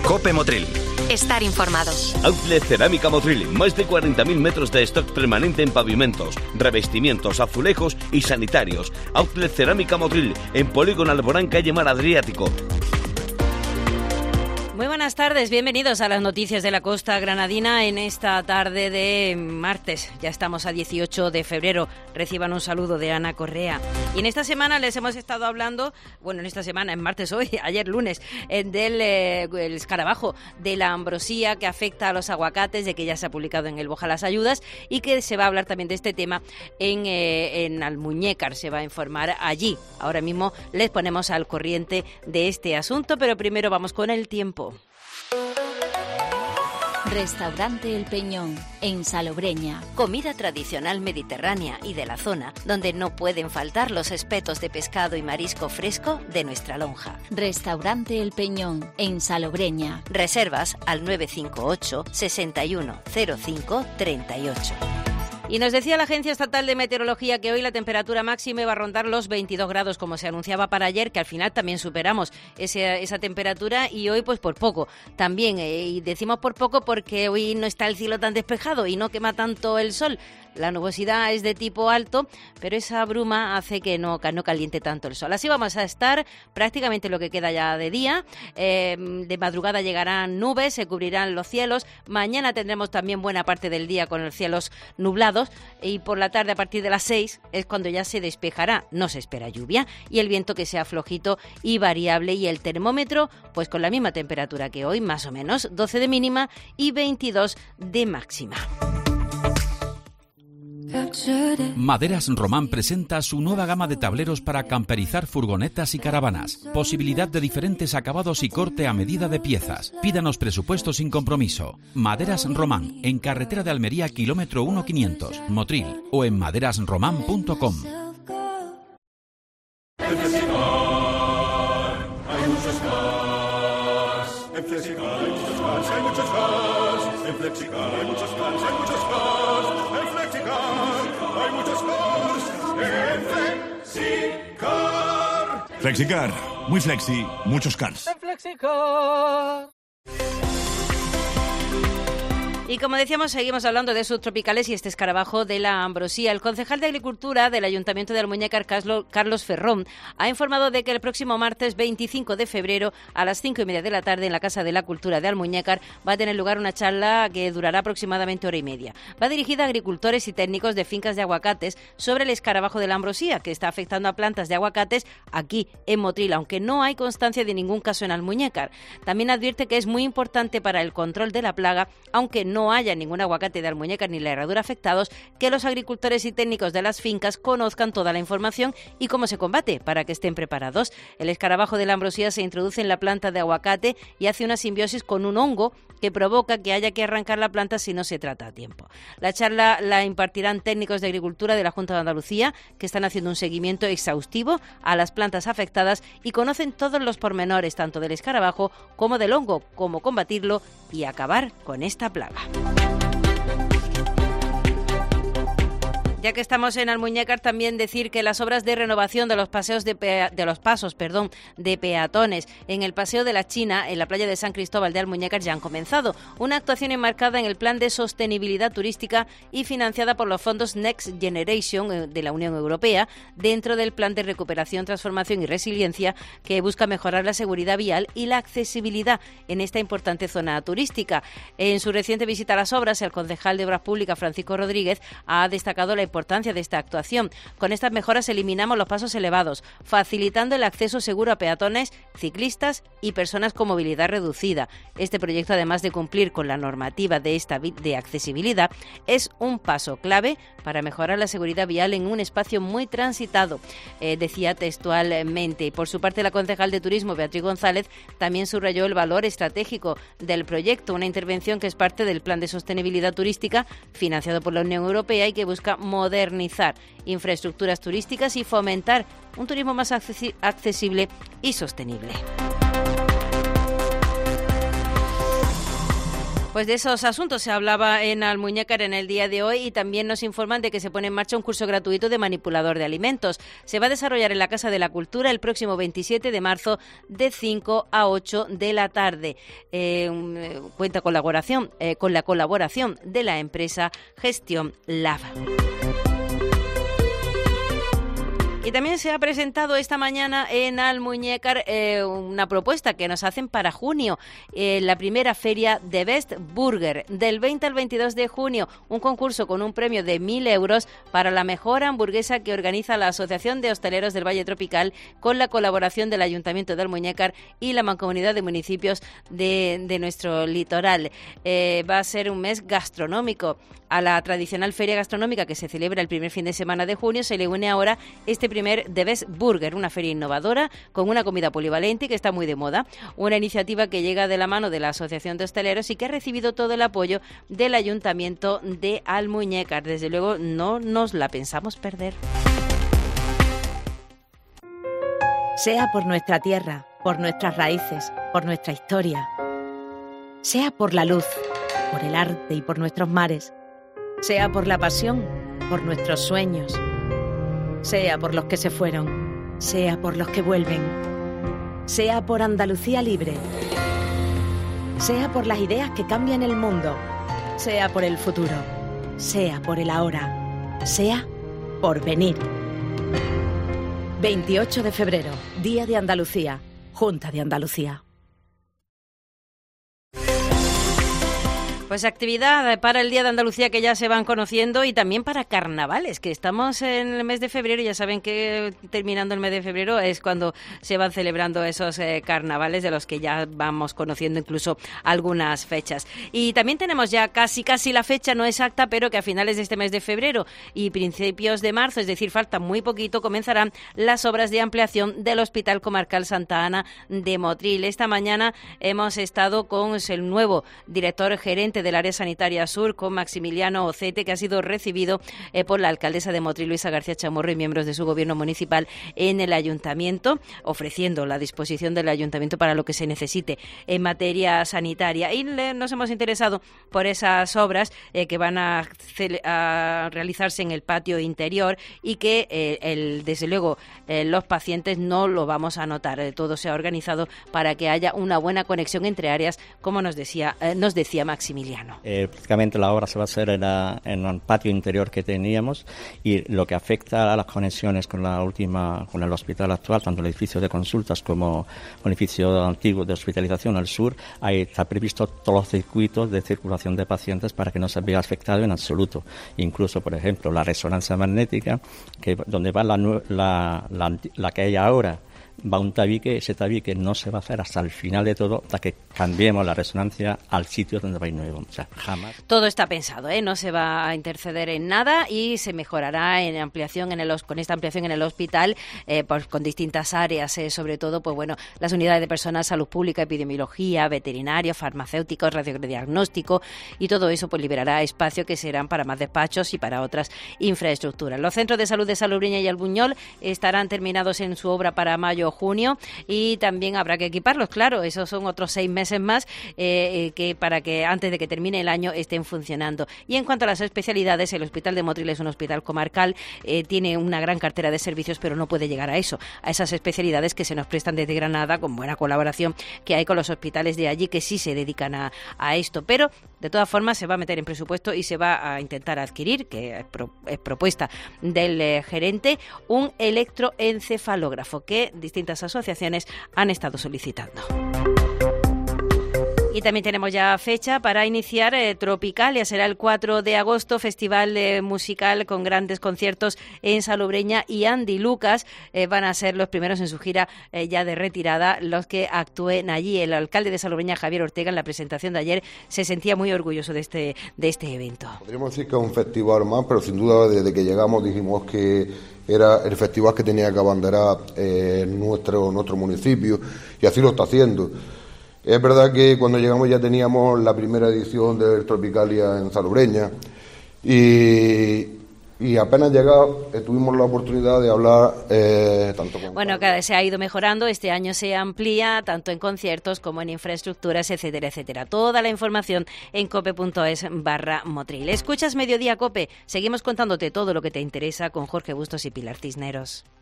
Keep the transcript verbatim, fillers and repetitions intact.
COPE Motril. Estar informado. Outlet Cerámica Motril, más de cuarenta mil metros de stock permanente en pavimentos, revestimientos, azulejos y sanitarios. Outlet Cerámica Motril, en Polígono Alborán, calle Mar Adriático. Muy buenas tardes, bienvenidos a las noticias de la costa granadina en esta tarde de martes. Ya estamos a dieciocho de febrero. Reciban un saludo de Ana Correa. Y en esta semana les hemos estado hablando, bueno, en esta semana, en martes hoy, ayer lunes, eh, del eh, el escarabajo, de la ambrosía que afecta a los aguacates, de que ya se ha publicado en el Boja las Ayudas y que se va a hablar también de este tema en, eh, en Almuñécar. Se va a informar allí. Ahora mismo les ponemos al corriente de este asunto, pero primero vamos con el tiempo. Restaurante El Peñón, en Salobreña. Comida tradicional mediterránea y de la zona, donde no pueden faltar los espetos de pescado y marisco fresco de nuestra lonja. Restaurante El Peñón, en Salobreña. Reservas al nueve cinco ocho, seis uno cero cinco, tres ocho. Y nos decía la Agencia Estatal de Meteorología que hoy la temperatura máxima iba a rondar los veintidós grados, como se anunciaba para ayer, que al final también superamos ese, esa temperatura y hoy pues por poco también. Eh, y decimos por poco porque hoy no está el cielo tan despejado y no quema tanto el sol. La nubosidad es de tipo alto, pero esa bruma hace que no, que no caliente tanto el sol. Así vamos a estar prácticamente lo que queda ya de día. Eh, de madrugada llegarán nubes, se cubrirán los cielos. Mañana tendremos también buena parte del día con los cielos nublados. Y por la tarde, a partir de las seis, es cuando ya se despejará. No se espera lluvia. Y el viento que sea flojito y variable. Y el termómetro, pues con la misma temperatura que hoy, más o menos, doce de mínima y veintidós de máxima. Maderas Román presenta su nueva gama de tableros para camperizar furgonetas y caravanas. Posibilidad de diferentes acabados y corte a medida de piezas. Pídanos presupuesto sin compromiso. Maderas Román, en carretera de Almería, kilómetro uno quinientos, Motril, o en maderas román punto com. En Flexicar hay muchos cars. En Flexicar hay muchos cars, hay muchos cars. En Flexicar hay muchos cars, hay muchos cars. En Flexicar hay muchos cars. En Flexicar. Flexicar, muy flexi, muchos cars. En Flexicar. Y como decíamos, seguimos hablando de subtropicales y este escarabajo de la ambrosía. El concejal de Agricultura del Ayuntamiento de Almuñécar, Carlos Ferrón, ha informado de que el próximo martes veinticinco de febrero a las cinco y media de la tarde en la Casa de la Cultura de Almuñécar va a tener lugar una charla que durará aproximadamente hora y media. Va dirigida a agricultores y técnicos de fincas de aguacates sobre el escarabajo de la ambrosía, que está afectando a plantas de aguacates aquí en Motril, aunque no hay constancia de ningún caso en Almuñécar. También advierte que es muy importante para el control de la plaga, aunque no no haya ningún aguacate de Almuñécar ni la herradura afectados, que los agricultores y técnicos de las fincas conozcan toda la información y cómo se combate para que estén preparados. El escarabajo de la ambrosía se introduce en la planta de aguacate y hace una simbiosis con un hongo que provoca que haya que arrancar la planta si no se trata a tiempo. La charla la impartirán técnicos de agricultura de la Junta de Andalucía, que están haciendo un seguimiento exhaustivo a las plantas afectadas y conocen todos los pormenores tanto del escarabajo como del hongo, cómo combatirlo y acabar con esta plaga. Ya que estamos en Almuñécar, también decir que las obras de renovación de los paseos de, pea, de los pasos, perdón, de peatones en el Paseo de la China, en la playa de San Cristóbal de Almuñécar, ya han comenzado. Una actuación enmarcada en el Plan de Sostenibilidad Turística y financiada por los fondos Next Generation de la Unión Europea, dentro del Plan de Recuperación, Transformación y Resiliencia, que busca mejorar la seguridad vial y la accesibilidad en esta importante zona turística. En su reciente visita a las obras, el concejal de Obras Públicas, Francisco Rodríguez, ha destacado la importancia de esta actuación. Con estas mejoras eliminamos los pasos elevados, facilitando el acceso seguro a peatones, ciclistas y personas con movilidad reducida. Este proyecto, además de cumplir con la normativa de, esta, de accesibilidad, es un paso clave para mejorar la seguridad vial en un espacio muy transitado, eh, decía textualmente. Y por su parte, la concejal de Turismo, Beatriz González, también subrayó el valor estratégico del proyecto, una intervención que es parte del Plan de Sostenibilidad Turística financiado por la Unión Europea y que busca modernizar infraestructuras turísticas y fomentar un turismo más accesible y sostenible. Pues de esos asuntos se hablaba en Almuñécar en el día de hoy y también nos informan de que se pone en marcha un curso gratuito de manipulador de alimentos. Se va a desarrollar en la Casa de la Cultura el próximo veintisiete de marzo de cinco a ocho de la tarde. Eh, cuenta colaboración, eh, con la colaboración de la empresa Gestión Lab. Y también se ha presentado esta mañana en Almuñécar eh, una propuesta que nos hacen para junio, eh, la primera feria de Best Burger, del veinte al veintidós de junio, un concurso con un premio de mil euros para la mejor hamburguesa que organiza la Asociación de Hosteleros del Valle Tropical con la colaboración del Ayuntamiento de Almuñécar y la Mancomunidad de Municipios de, de nuestro litoral. Eh, va a ser un mes gastronómico. A la tradicional feria gastronómica que se celebra el primer fin de semana de junio se le une ahora este primer The Best Burger, una feria innovadora con una comida polivalente que está muy de moda. Una iniciativa que llega de la mano de la Asociación de Hosteleros y que ha recibido todo el apoyo del Ayuntamiento de Almuñécar. Desde luego no nos la pensamos perder. Sea por nuestra tierra, por nuestras raíces, por nuestra historia. Sea por la luz, por el arte y por nuestros mares. Sea por la pasión, por nuestros sueños. Sea por los que se fueron, sea por los que vuelven. Sea por Andalucía libre. Sea por las ideas que cambian el mundo. Sea por el futuro. Sea por el ahora. Sea por venir. veintiocho de febrero, Día de Andalucía, Junta de Andalucía. Pues actividad para el Día de Andalucía que ya se van conociendo y también para carnavales, que estamos en el mes de febrero y ya saben que terminando el mes de febrero es cuando se van celebrando esos eh, carnavales de los que ya vamos conociendo incluso algunas fechas. Y también tenemos ya casi casi la fecha, no exacta, pero que a finales de este mes de febrero y principios de marzo, es decir, falta muy poquito, comenzarán las obras de ampliación del Hospital Comarcal Santa Ana de Motril. Esta mañana hemos estado con el nuevo director gerente del área sanitaria sur, con Maximiliano Ocete, que ha sido recibido eh, por la alcaldesa de Motril, Luisa García Chamorro, y miembros de su gobierno municipal en el ayuntamiento, ofreciendo la disposición del ayuntamiento para lo que se necesite en materia sanitaria. Y le, nos hemos interesado por esas obras eh, que van a, a realizarse en el patio interior y que, eh, el, desde luego, eh, los pacientes no lo vamos a notar. Eh, todo se ha organizado para que haya una buena conexión entre áreas, como nos decía, eh, nos decía Maximiliano. Eh, prácticamente la obra se va a hacer en, la, en el patio interior que teníamos y lo que afecta a las conexiones con la última, con el hospital actual, tanto el edificio de consultas como el edificio antiguo de hospitalización al sur, ahí está previsto todos los circuitos de circulación de pacientes para que no se vea afectado en absoluto. Incluso, por ejemplo, la resonancia magnética, que donde va la, la, la, la que hay ahora, va un tabique, ese tabique no se va a hacer hasta el final de todo, hasta que cambiemos la resonancia al sitio donde va a ir nuevo. O sea, jamás. Todo está pensado, ¿eh? No se va a interceder en nada y se mejorará en ampliación en el, con esta ampliación en el hospital, eh, pues, con distintas áreas, eh, sobre todo, pues bueno, las unidades de personal, salud pública, epidemiología, veterinario, farmacéuticos, radiodiagnóstico, y todo eso pues liberará espacio que serán para más despachos y para otras infraestructuras. Los centros de salud de Salobreña y Albuñol estarán terminados en su obra para mayo junio y también habrá que equiparlos, claro, esos son otros seis meses más eh, que para que antes de que termine el año estén funcionando. Y en cuanto a las especialidades, el Hospital de Motril es un hospital comarcal, eh, tiene una gran cartera de servicios, pero no puede llegar a eso, a esas especialidades que se nos prestan desde Granada, con buena colaboración que hay con los hospitales de allí que sí se dedican a, a esto, pero de todas formas se va a meter en presupuesto y se va a intentar adquirir, que es, pro, es propuesta del eh, gerente, un electroencefalógrafo que distintas asociaciones han estado solicitando. Y también tenemos ya fecha para iniciar eh, Tropicalia. Será el cuatro de agosto, festival eh, musical con grandes conciertos en Salobreña y Andy Lucas. Eh, van a ser los primeros en su gira eh, ya de retirada los que actúen allí. El alcalde de Salobreña, Javier Ortega, en la presentación de ayer se sentía muy orgulloso de este, de este evento. Podríamos decir que es un festival más, pero sin duda desde que llegamos dijimos que era el festival que tenía que abanderar eh, nuestro, nuestro municipio, y así lo está haciendo. Es verdad que cuando llegamos ya teníamos la primera edición del Tropicalia en Salobreña y Y apenas llegado, eh, tuvimos la oportunidad de hablar eh, tanto con... Bueno, cada se ha ido mejorando, este año se amplía tanto en conciertos como en infraestructuras, etcétera, etcétera. Toda la información en cope.es barra Motril. Escuchas Mediodía Cope, seguimos contándote todo lo que te interesa con Jorge Bustos y Pilar Cisneros.